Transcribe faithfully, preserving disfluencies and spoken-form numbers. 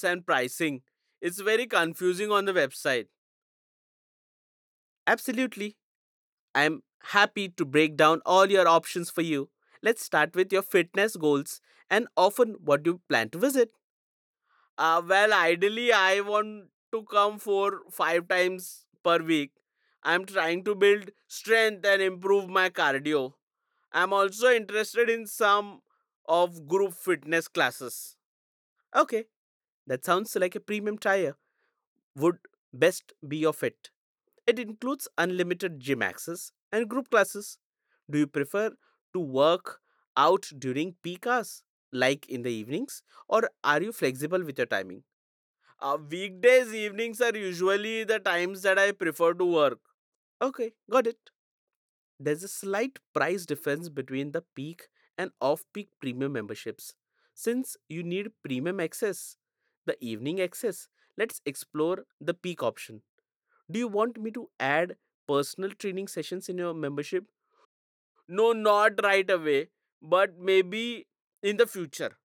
and pricing. It's very confusing on the website. Absolutely. I'm happy to break down all your options for you. Let's start with your fitness goals and often what you plan to visit. Uh, well, ideally, I want to come for five times per week. I'm trying to build strength and improve my cardio. I'm also interested in some of group fitness classes. Okay, that sounds like a premium tire would best be your fit. It includes unlimited gym access and group classes. Do you prefer to work out during peak hours, like in the evenings, or are you flexible with your timing? Uh, weekdays, evenings are usually the times that I prefer to work. Okay, got it. There's a slight price difference between the peak and off peak premium memberships. Since you need premium access, the evening access, let's explore the peak option. Do you want me to add personal training sessions in your membership? No, not right away, but maybe in the future.